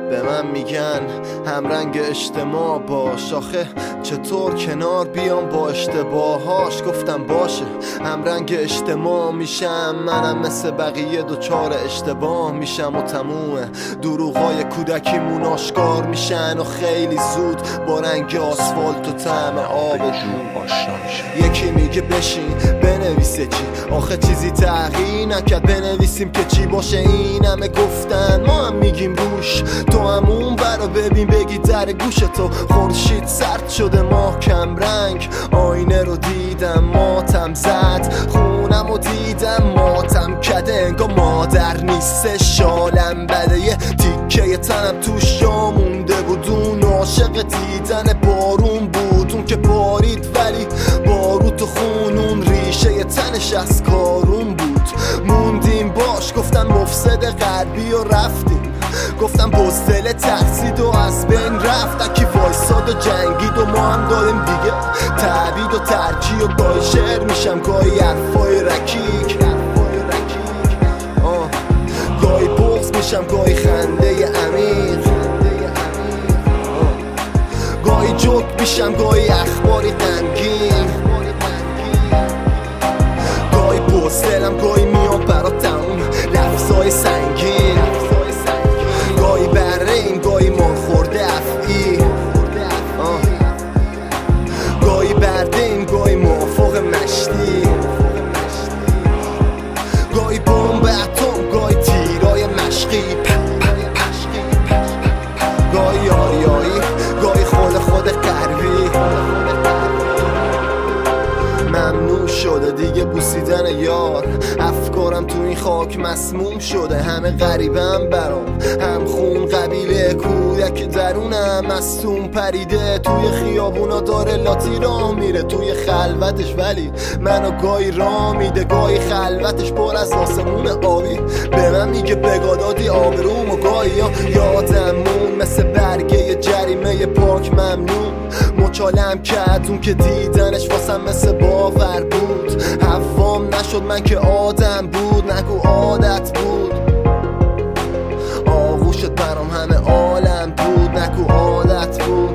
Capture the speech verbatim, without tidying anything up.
به من میگن همرنگ اجتماع باش، آخه چطور کنار بیام با اشتباهاش؟ گفتم باشه همرنگ اجتماع میشم، منم مثل بقیه دوچار اشتباه میشم و تمومه دروغای کودکیمون آشکار میشن و خیلی زود با رنگ آسفالت و طعم آب جون آشنا میشن. یکی میگه بشین بنویسه چی، آخه چیزی تغییر نکرد بنویسیم که چی باشه. این همه گفتن ما هم میگیم روش، تو هم اون برا ببین بگی در گوش تو. خورشید سرد شده ماه کم رنگ، آینه رو دیدم ماتم زد، خونم رو دیدم ماتم کده، انگار مادر نیسته شالم بده. یه تیکه تنم توش جا مونده بود، اون عاشق دیدن بارون بود، اون که بارید ولی بارود تو خونون ریشه تنش از کارون بود. موندیم باش گفتن مفسد غربی و رفتیم، گفتم بزدل ترسید و از بین رفت. اکی وایساد و جنگید و ما هم داریم دیگه تعبید و ترکی و گاهی شعر میشم گاهی حرفای رکیک، گاهی بغض میشم گاهی خنده عمیق، گاهی جوک میشم گاهی اخباری غمگین، گاهی بزدلم گاهی میام براتم لفظای سنگین، گاهی بره‌ایم گاهی ما خورده افعی، گاهی برده‌ایم گاهی موافق مشتی، گاهی بمب اتم گاهی تیرای مشقی، گاهی آریایی گاهی خود خود غربی. ممنوع شده دیگه بوسیدن یار، افکارم تو این خاک مسموم شده، همه غریبم برام هم خون قبیله، کودک درونم مستون پریده توی خیابونا داره لاتی را میره توی خلوتش، ولی منو گاهی را میده گاهی خلوتش پر از آسمون آبی. به من میگه بگادادی آبروم و گاهی یادمون مثل برگه جریمه پاک ممنون مچالم کرد، اون که دیدنش واسم مثل باور بود. حوام نشد من که آدم بود، نگو عادت بود، آغوشت برام همه عالم بود، نگو عادت بود.